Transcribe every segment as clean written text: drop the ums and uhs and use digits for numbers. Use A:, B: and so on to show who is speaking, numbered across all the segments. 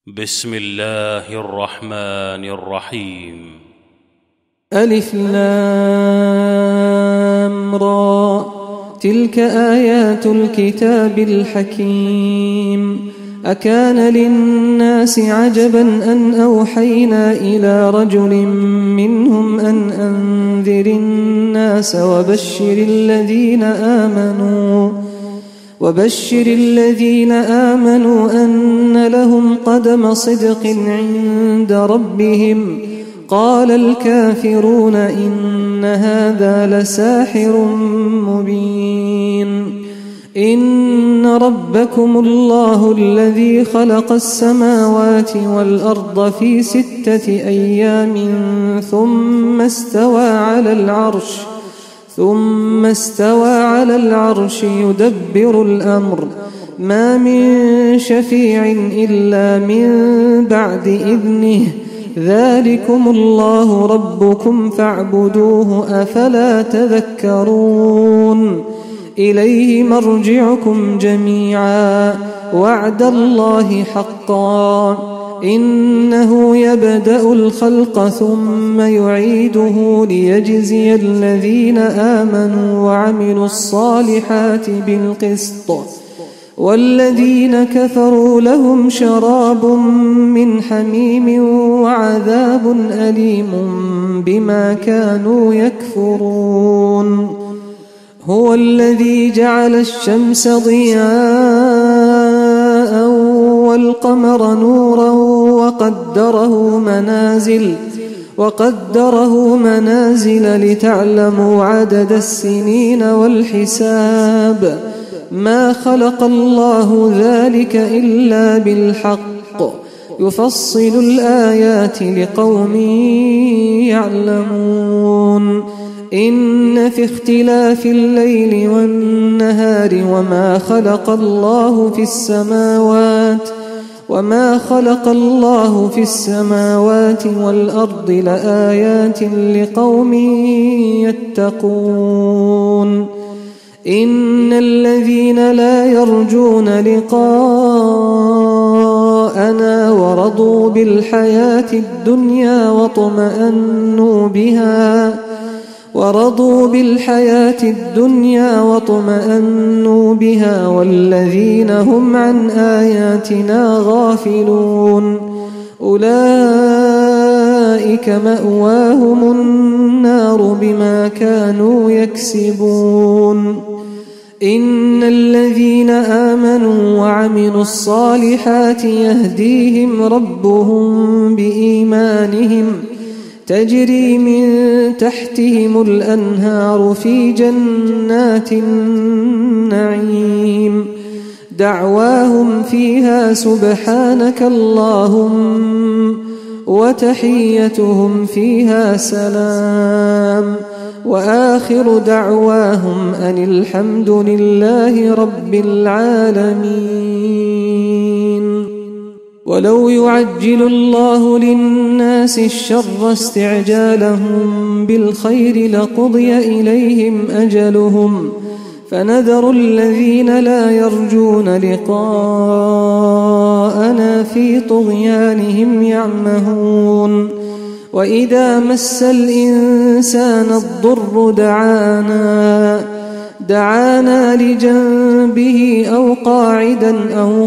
A: بسم الله الرحمن الرحيم.
B: ألف لام را، تلك آيات الكتاب الحكيم. أكان للناس عجبا أن أوحينا إلى رجل منهم أن أنذر الناس وبشر الذين آمنوا أن لهم قدم صدق عند ربهم. قال الكافرون إن هذا لساحر مبين. إن ربكم الله الذي خلق السماوات والأرض في 6 أيام ثم استوى على العرش يدبر الأمر. ما من شفيع إلا من بعد إذنه. ذلكم الله ربكم فاعبدوه أفلا تذكرون. إليه مرجعكم جميعا وعد الله حقا. إنه يبدأ الخلق ثم يعيده ليجزي الذين آمنوا وعملوا الصالحات بالقسط. والذين كفروا لهم شراب من حميم وعذاب أليم بما كانوا يكفرون. هو الذي جعل الشمس ضياء والقمر نورا وقدره منازل لتعلموا عدد السنين والحساب. ما خلق الله ذلك إلا بالحق. يفصل الآيات لقوم يعلمون. إن في اختلاف الليل والنهار وما خلق الله في السماوات والأرض لآيات لقوم يتقون. إن الذين لا يرجون لقاءنا ورضوا بالحياة الدنيا واطمأنوا بها والذين هم عن آياتنا غافلون أولئك مأواهم النار بما كانوا يكسبون. إن الذين آمنوا وعملوا الصالحات يهديهم ربهم بإيمانهم تجري من تحتهم الأنهار في جنات النعيم. دعواهم فيها سبحانك اللهم وتحيتهم فيها سلام. وآخر دعواهم أن الحمد لله رب العالمين. ولو يعجل الله للناس الشر استعجالهم بالخير لقضي إليهم أجلهم فنذر الذين لا يرجون لقاءنا في طغيانهم يعمهون. وإذا مس الإنسان الضر دعانا لجنبه أو قاعدا أو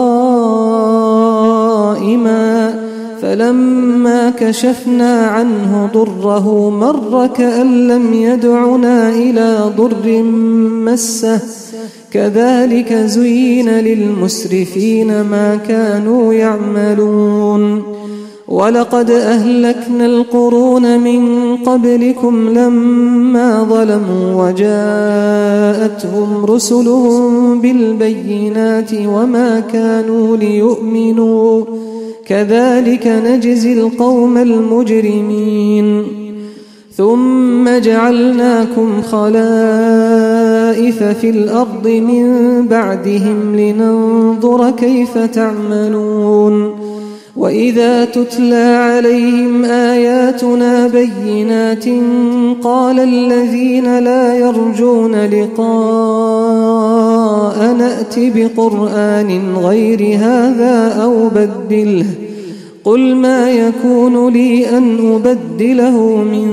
B: قائما فلما كشفنا عنه ضره مر كأن لم يدعنا إلى ضر مسه. كذلك زين للمسرفين ما كانوا يعملون. ولقد أهلكنا القرون من قبلكم لما ظلموا وجاءتهم رسلهم بالبينات وما كانوا ليؤمنوا. كذلك نجزي القوم المجرمين. ثم جعلناكم خلائف في الأرض من بعدهم لننظر كيف تعملون. وإذا تتلى عليهم آياتنا بينات قال الذين لا يرجون لقاءنا أن أَأْتِ بقرآن غير هذا أو بدله قل ما يكون لي أن أبدله من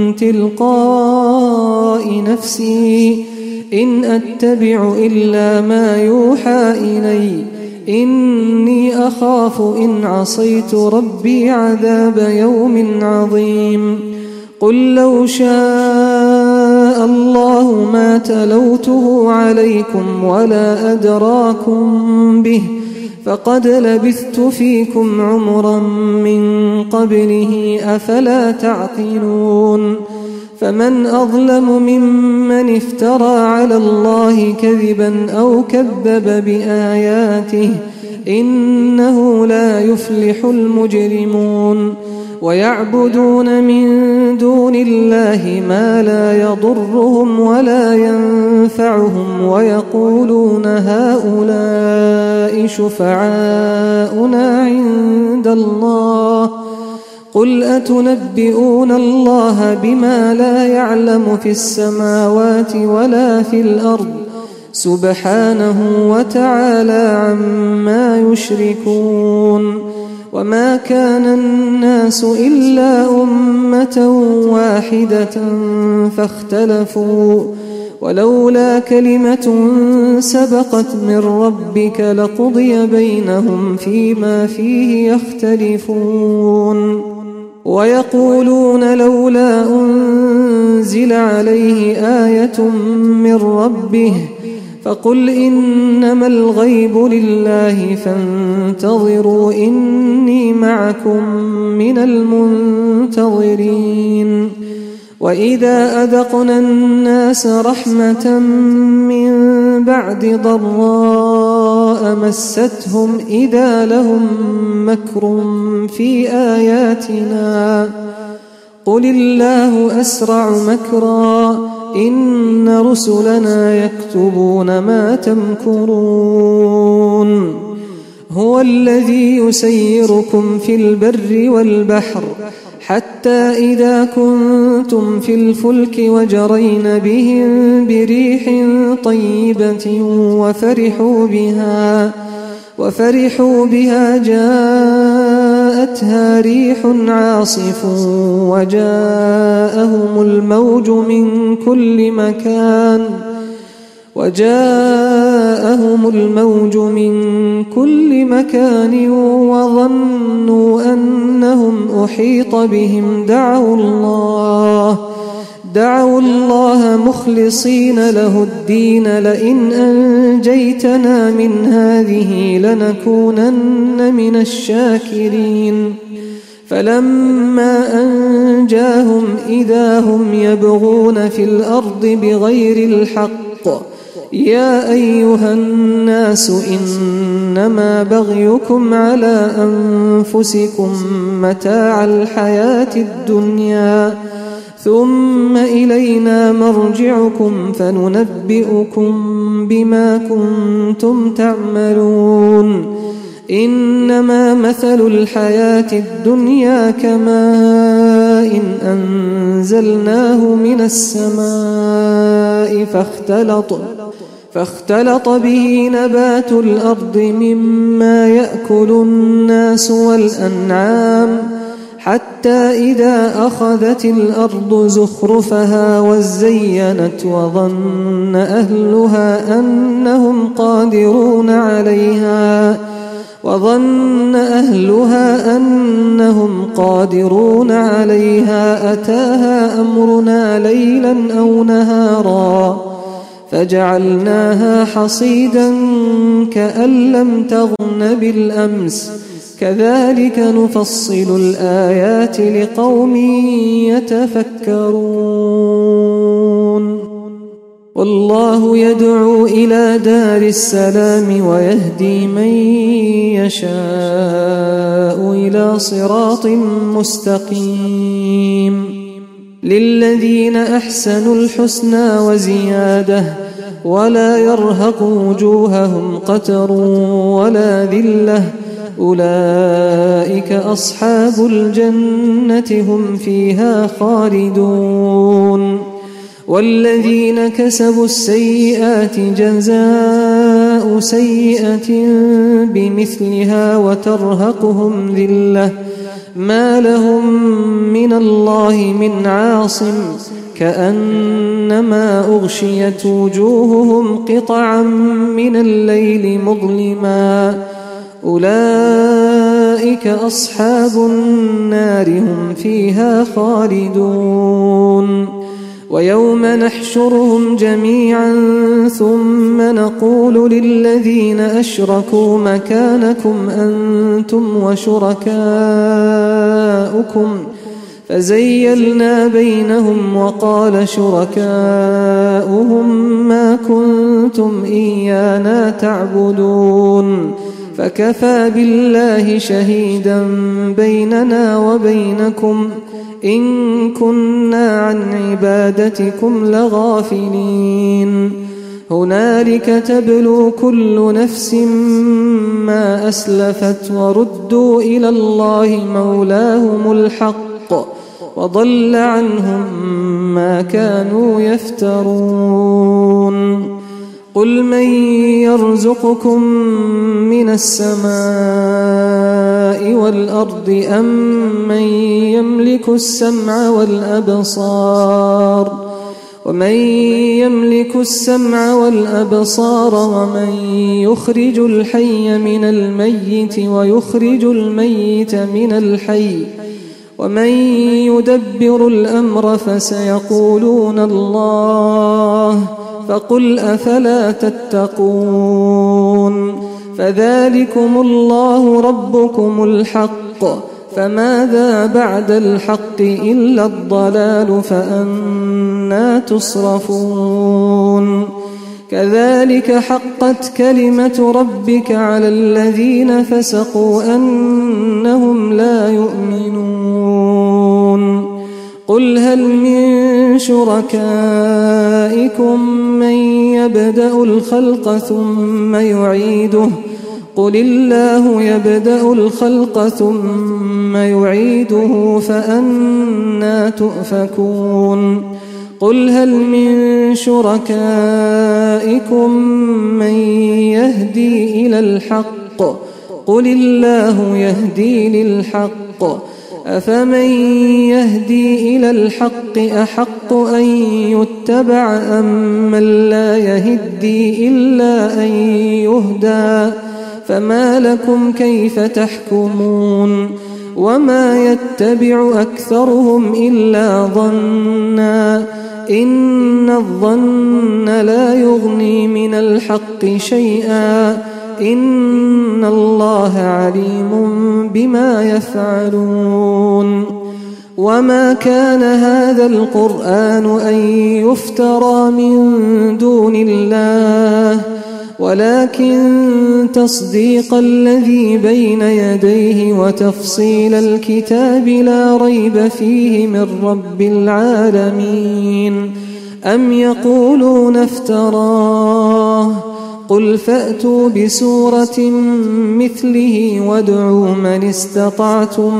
B: تلقاء نفسي إن أتبع إلا ما يوحى إلي إني أخاف إن عصيت ربي عذاب يوم عظيم قل لو شاء الله ما تلوته عليكم ولا أدراكم به فقد لبثت فيكم عمرا من قبله أفلا تعقلون فمن أظلم ممن افترى على الله كذبا أو كذب بآياته إنه لا يفلح المجرمون ويعبدون من دون الله ما لا يضرهم ولا ينفعهم ويقولون هؤلاء شفعاؤنا عند الله قل أتنبئون الله بما لا يعلم في السماوات ولا في الأرض سبحانه وتعالى عما يشركون وما كان الناس إلا أمة واحدة فاختلفوا ولولا كلمة سبقت من ربك لقضي بينهم فيما فيه يختلفون ويقولون لولا أنزل عليه آية من ربه فقل إنما الغيب لله فانتظروا إني معكم من المنتظرين وإذا أذقنا الناس رحمة من بعد ضراء مستهم إذا لهم مكر في آياتنا قل الله أسرع مكرا إن رسلنا يكتبون ما تمكرون هو الذي يسيركم في البر والبحر حتى إذا كنتم في الفلك وجرين بهم بريح طيبة وفرحوا بها جاءتها ريح عاصف وجاءهم الموج من كل مكان وظنوا أنهم أحيط بهم دعوا الله مخلصين له الدين لئن أنجيتنا من هذه لنكونن من الشاكرين فلما أنجاهم إذا هم يبغون في الأرض بغير الحق يا أيها الناس إنما بغيكم على أنفسكم متاع الحياة الدنيا ثم إلينا مرجعكم فننبئكم بما كنتم تعملون إنما مثل الحياة الدنيا كماء أنزلناه من السماء فاختلط به نبات الأرض مما يأكل الناس والأنعام حتى إذا أخذت الأرض زخرفها وزينت وظن أهلها أنهم قادرون عليها أتاها أمرنا ليلا أو نهارا فجعلناها حصيدا كأن لم تغن بالأمس كذلك نفصل الآيات لقوم يتفكرون والله يدعو إلى دار السلام ويهدي من يشاء إلى صراط مستقيم للذين أحسنوا الحسنى وزيادة ولا يرهق وجوههم قتر ولا ذلة أولئك أصحاب الجنة هم فيها خالدون والذين كسبوا السيئات جزاء جزاء سيئة بمثلها وترهقهم ذلة ما لهم من الله من عاصم كأنما أغشيت وجوههم قطعا من الليل مظلما أولئك أصحاب النار هم فيها خالدون ويوم نحشرهم جميعا ثم نقول للذين أشركوا مكانكم أنتم وشركاؤكم فزيلنا بينهم وقال شركاؤهم ما كنتم إيانا تعبدون فكفى بالله شهيدا بيننا وبينكم إن كنا عن عبادتكم لغافلين هنالك تبلو كل نفس ما أسلفت وردوا إلى الله مولاهم الحق وضل عنهم ما كانوا يفترون قل من يرزقكم من السماء والأرض أم من يملك السمع والأبصار ومن يخرج الحي من الميت ويخرج الميت من الحي ومن يدبر الأمر فسيقولون الله فقل أفلا تتقون فذلكم الله ربكم الحق فماذا بعد الحق إلا الضلال فأنى تصرفون كذلك حقت كلمة ربك على الذين فسقوا أنهم لا يؤمنون قل هل من شركائكم من يبدأ الخلق ثم يعيده قل الله يبدأ الخلق ثم يعيده فأنى تؤفكون قل هل من شركائكم من يهدي إلى الحق قل الله يهدي للحق أفمن يهدي إلى الحق أحق أن يتبع أم من لا يهدي إلا أن يهدى فما لكم كيف تحكمون وما يتبع أكثرهم إلا ظنا إن الظن لا يغني من الحق شيئا إن الله عليم بما يفعلون وما كان هذا القرآن أن يفترى من دون الله ولكن تصديق الذي بين يديه وتفصيل الكتاب لا ريب فيه من رب العالمين أم يقولون افتراه قل فأتوا بسورة مثله وادعوا من استطعتم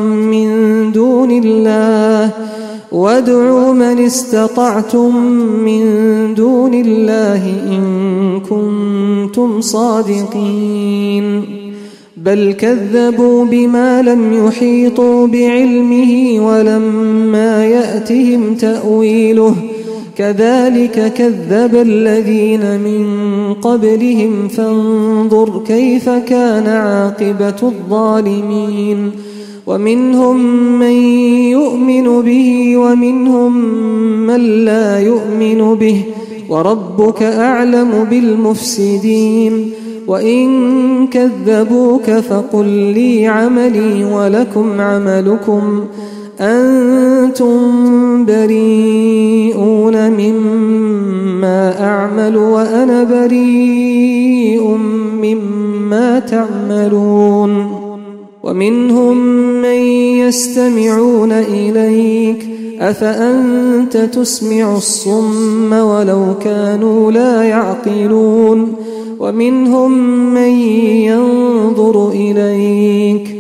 B: من دون الله إن كنتم صادقين بل كذبوا بما لم يحيطوا بعلمه ولما يأتهم تأويله كذلك كذب الذين من قبلهم فانظر كيف كان عاقبة الظالمين ومنهم من يؤمن به ومنهم من لا يؤمن به وربك أعلم بالمفسدين وإن كذبوك فقل لي عملي ولكم عملكم أنتم بريئون مما أعمل وأنا بريء مما تعملون ومنهم من يستمعون إليك أفأنت تسمع الصم ولو كانوا لا يعقلون ومنهم من ينظر إليك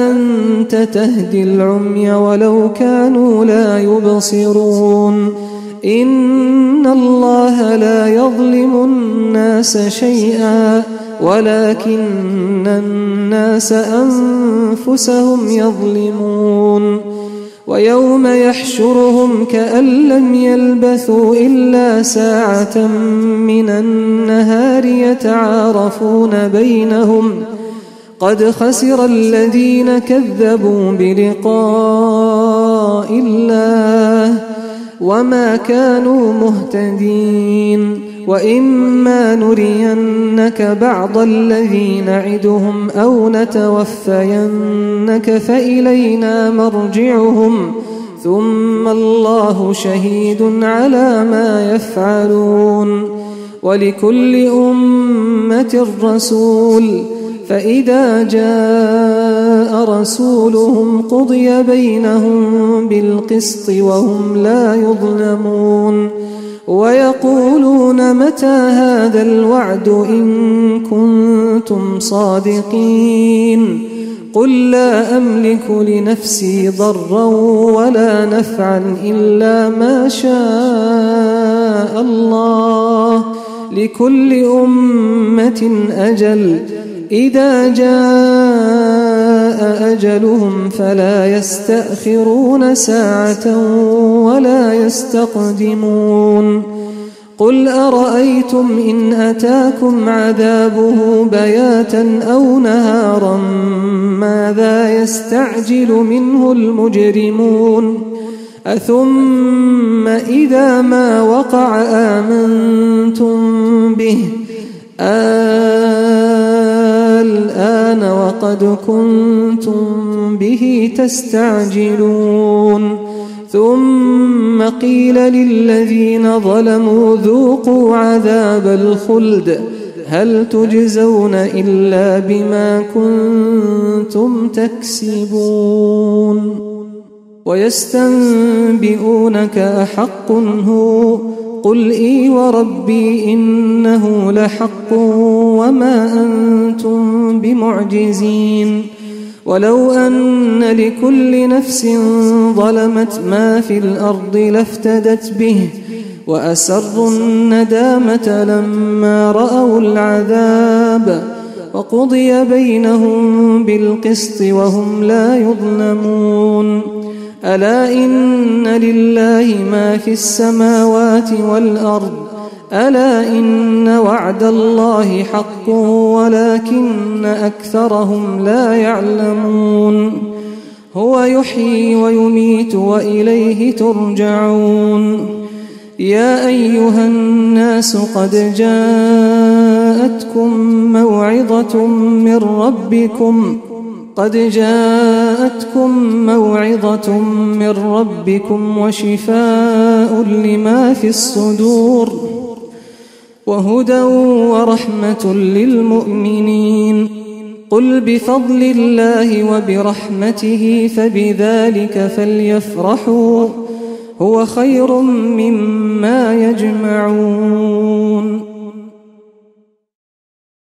B: أفأنت تهدي العمي ولو كانوا لا يبصرون إن الله لا يظلم الناس شيئا ولكن الناس أنفسهم يظلمون ويوم يحشرهم كأن لم يلبثوا إلا ساعة من النهار يتعارفون بينهم قد خسر الذين كذبوا بلقاء الله وما كانوا مهتدين وإما نرينك بعض الذي نعدهم أو نتوفينك فإلينا مرجعهم ثم الله شهيد على ما يفعلون ولكل أمة رسول فإذا جاء رسولهم قضي بينهم بالقسط وهم لا يظلمون ويقولون متى هذا الوعد إن كنتم صادقين قل لا أملك لنفسي ضرا ولا نفعا إلا ما شاء الله لكل أمة أجل إذا جاء أجلهم فلا يستأخرون ساعة ولا يستقدمون قل أرأيتم إن أتاكم عذابه بياتا أو نهارا ماذا يستعجل منه المجرمون أثم إذا ما وقع آمنتم به الآن وقد كنتم به تستعجلون ثم قيل للذين ظلموا ذوقوا عذاب الخلد هل تجزون إلا بما كنتم تكسبون ويستنبئونك أحق هو قل إي وربي إنه لحق وما أنتم بمعجزين ولو أن لكل نفس ظلمت ما في الأرض لافتدت به وأسروا الندامة لما رأوا العذاب وقضي بينهم بالقسط وهم لا يظلمون ألا إن لله ما في السماوات والأرض ألا إن وعد الله حق ولكن أكثرهم لا يعلمون هو يحيي ويميت وإليه ترجعون يا أيها الناس قد جاءتكم موعظة من ربكم وشفاء لما في الصدور وهدى ورحمة للمؤمنين قل بفضل الله وبرحمته فبذلك فليفرحوا هو خير مما يجمعون